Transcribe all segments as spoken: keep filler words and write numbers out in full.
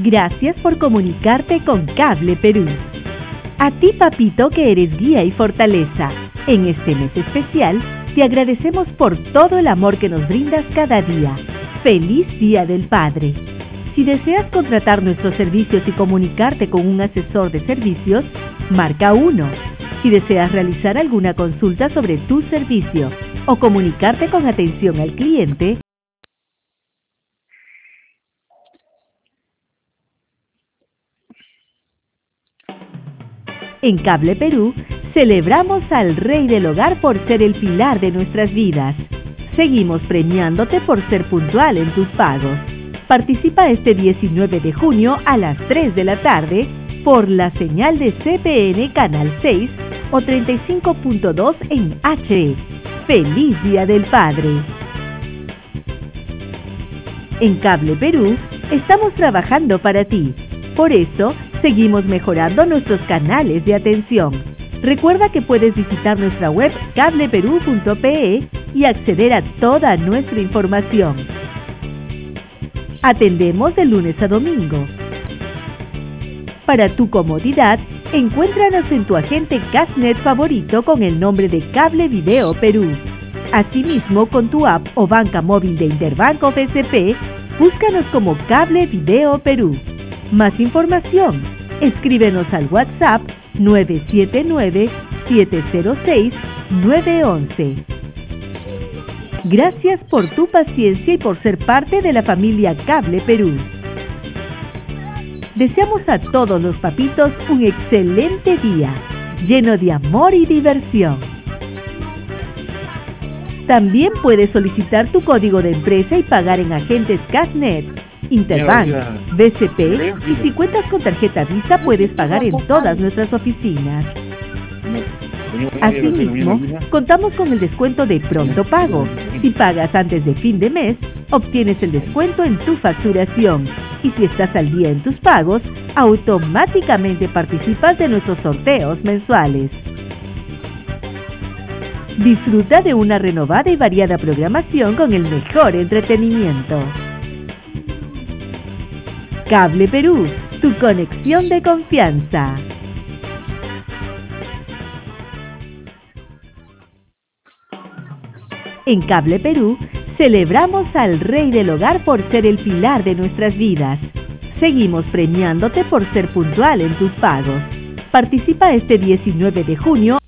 Gracias por comunicarte con Cable Perú. A ti, papito, que eres guía y fortaleza, en este mes especial, te agradecemos por todo el amor que nos brindas cada día. ¡Feliz Día del Padre! Si deseas contratar nuestros servicios y comunicarte con un asesor de servicios, marca uno. Si deseas realizar alguna consulta sobre tu servicio o comunicarte con atención al cliente, en Cable Perú, celebramos al Rey del Hogar por ser el pilar de nuestras vidas. Seguimos premiándote por ser puntual en tus pagos. Participa este diecinueve de junio a las tres de la tarde por la señal de C P N Canal seis o treinta y cinco punto dos en H D. ¡Feliz Día del Padre! En Cable Perú, estamos trabajando para ti. Por eso, seguimos mejorando nuestros canales de atención. Recuerda que puedes visitar nuestra web cable perú punto pe y acceder a toda nuestra información. Atendemos de lunes a domingo. Para tu comodidad, encuéntranos en tu agente Cashnet favorito con el nombre de Cable Video Perú. Asimismo, con tu app o banca móvil de Interbanco B C P, búscanos como Cable Video Perú. Más información, escríbenos al WhatsApp nueve siete nueve, siete cero seis, nueve uno uno. Gracias por tu paciencia y por ser parte de la familia Cable Perú. Deseamos a todos los papitos un excelente día, lleno de amor y diversión. También puedes solicitar tu código de empresa y pagar en agentes Cashnet, Interbank, B C P, y si cuentas con tarjeta Visa puedes pagar en todas nuestras oficinas. Asimismo, contamos con el descuento de Pronto Pago. Si pagas antes de fin de mes, obtienes el descuento en tu facturación. Y si estás al día en tus pagos, automáticamente participas de nuestros sorteos mensuales. Disfruta de una renovada y variada programación con el mejor entretenimiento. Cable Perú, tu conexión de confianza. En Cable Perú, celebramos al Rey del Hogar por ser el pilar de nuestras vidas. Seguimos premiándote por ser puntual en tus pagos. Participa este diecinueve de junio.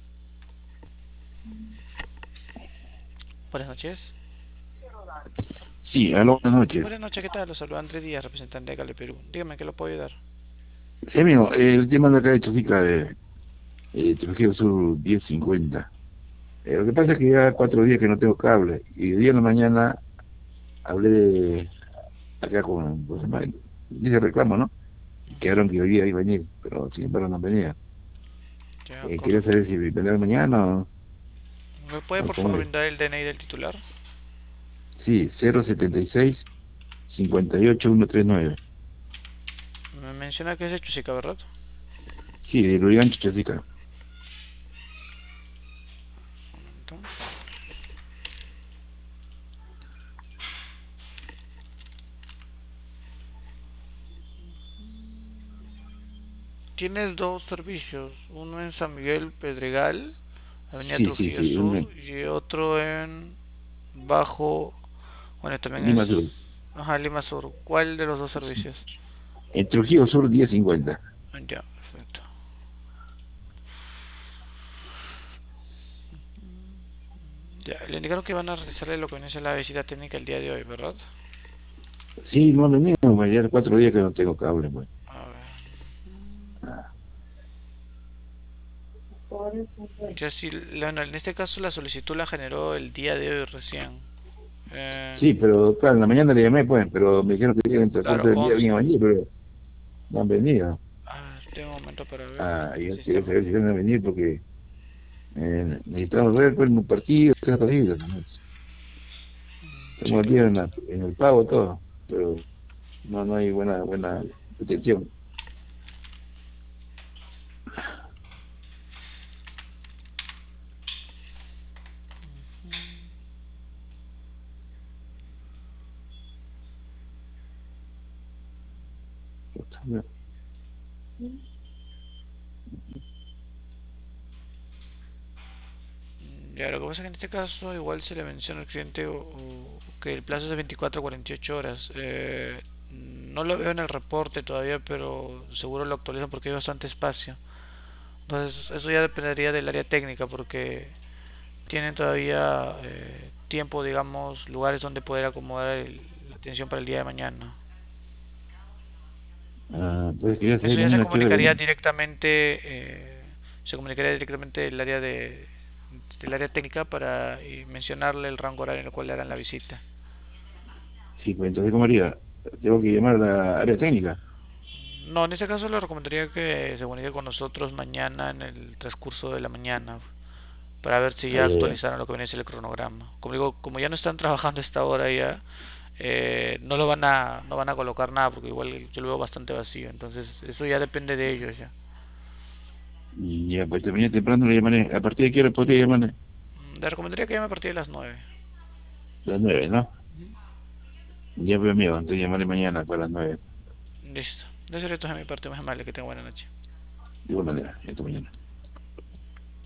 Buenas noches. Sí, aló, buenas noches. Buenas noches, ¿qué tal? Los saluda Andrés Díaz, representante de Cable Perú. Dígame, ¿qué lo puedo ayudar? Sí, amigo, el tema de acá de Chosica de eh, Trujillo Sur diez cincuenta. Eh, lo que pasa es que ya cuatro días que no tengo cable. Y el día de la mañana hablé de acá con, pues, dice reclamo, ¿no? Y quedaron que hoy día iba a venir, pero sin embargo no venía. Ya, Eh, quería correcto. saber si vendrá mañana o, ¿Me puede o por cómo favor es. brindar el D N I del titular? Sí, cero setenta y seis, cincuenta y ocho, ciento treinta y nueve. Me menciona que es de Chusica, ¿verdad? Sí, de Lurigancho, Chosica. Un momento. Tienes dos servicios, uno en San Miguel Pedregal, Avenida Sí, sí, Trujillo sí, Sur, un- y otro en Bajo, bueno, también Lima Sur. es, ajá, Lima Sur. ¿Cuál de los dos servicios? En Trujillo Sur diez cincuenta. Ya, perfecto. Ya, le indicaron que van a realizarle lo que viene a ser la visita técnica el día de hoy, ¿verdad? Sí, no ha venido, pues, ya cuatro días que no tengo cable, pues. A ver. Ah, Ya sí, bueno, en este caso la solicitud la generó el día de hoy recién. Eh, sí, pero claro, en la mañana le llamé, pues, pero me dijeron que en el transcurso claro, del día consta. venía a venir, pero no han venido. A ver, tengo un momento para ver Ah, y el yo quería sistema. saber si van a venir porque eh, necesitamos ver pues, un partido, cosas posibles. Sí, Estamos al día en, la- en el pago todo, pero no, no hay buena, buena atención. Ya, lo que pasa es que en este caso igual se le menciona al cliente o- o que el plazo es de veinticuatro a cuarenta y ocho horas. Eh, no lo veo en el reporte todavía, pero seguro lo actualizan porque hay bastante espacio. Entonces, eso ya dependería del área técnica porque tienen todavía eh, tiempo, digamos, lugares donde poder acomodar el- la atención para el día de mañana. Ah, entonces quería saber Eso ya se mañana a qué hora comunicaría venir. directamente, eh, se comunicaría directamente el área de, del área técnica para eh, mencionarle el rango horario en el cual le harán la visita. Sí, pues entonces, ¿cómo haría? Tengo que llamar a la área técnica. No, en este caso le recomendaría que se comunique con nosotros mañana en el transcurso de la mañana para ver si Ah, ya ya, ya. actualizaron lo que viene a ser el cronograma. Como digo, como ya no están trabajando a esta hora ya, eh, no lo van a, no van a colocar nada porque igual yo lo veo bastante vacío. Entonces eso ya depende de ellos ya. Y ya, pues mañana temprano le llamaré. ¿A partir de qué hora podría llamarle? Mm, Le recomendaría que llame a partir de las nueve. Las nueve, ¿no? Ya veo amigo, entonces llamaré mañana para las nueve. Listo. De eso es de mi parte más amable. Que tenga buena noche. De igual manera, esta mañana.